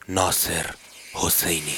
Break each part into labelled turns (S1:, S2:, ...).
S1: ناصر حسینی.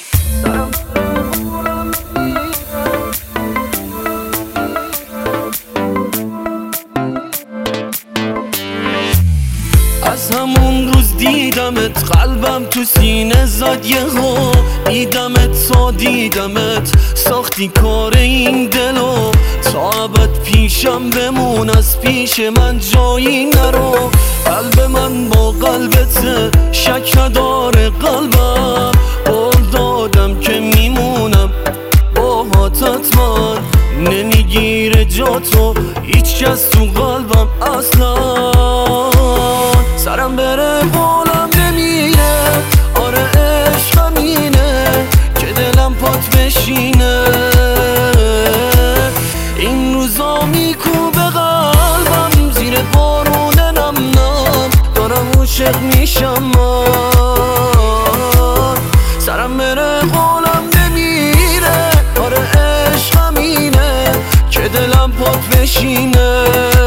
S2: از همون روز دیدمت قلبم تو سینه زد یهو، دیدمت تا دیدمت ساختی کار این دلو، تا ابد پیشم بمون از پیش من جایی نرو. قلب من با قلبت شک نداره قلبم، قول دادم که میمونم باهات حتما، نمیگیره جا تو هیچ کس تو قلبم اصلا. سرم بره بالم نمیره، آره عشق همینه که دلم پات بشینه. این روزا میکوبه قلبم زیر بارون نم نم، دارم عاشق میشم من. سرم بره بالم نمیره، آره عشق همینه که دلم پات بشینه.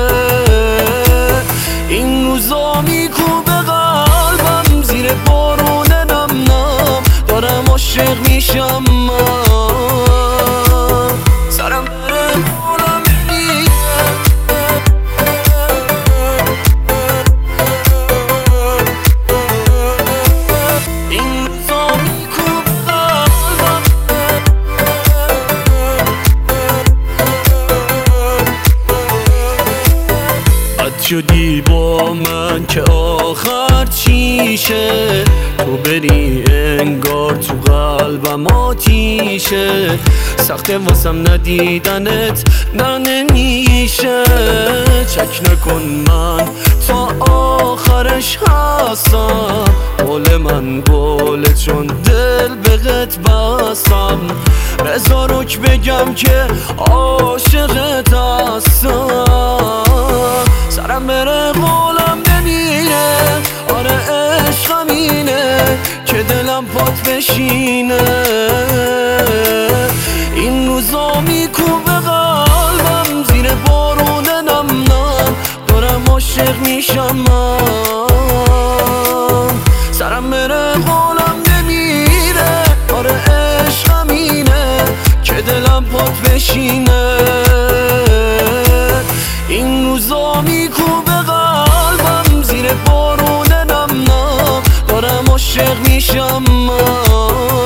S2: این روزا میکوبه قلبم زیر بارون نم نم، دارم عاشق میشم من. سرم بره بالم نمیره، این روزا میکوبه قلبم. بد شدی با من که آخر چیشه، تو بری انگار تو قلبم آتیشه. سخته واسم ندیدنت نه نمیشه، چک نکن من تا آخرش هستم. قول من قوله چون دل بهت بستم، رضا روک بگم که عاشقت هستم. سرم بره بالم نمیره، آره عشق همینه که دلم پات بشینه. این روزا میکوبه قلبم زیر بارون نم نم، دارم عاشق میشم من. سرم بره بالم نمیره، آره عشق همینه که دلم پات بشینه. این روزا میکوبه قلبم زیر بارون نم نم، دارم عاشق میشم من.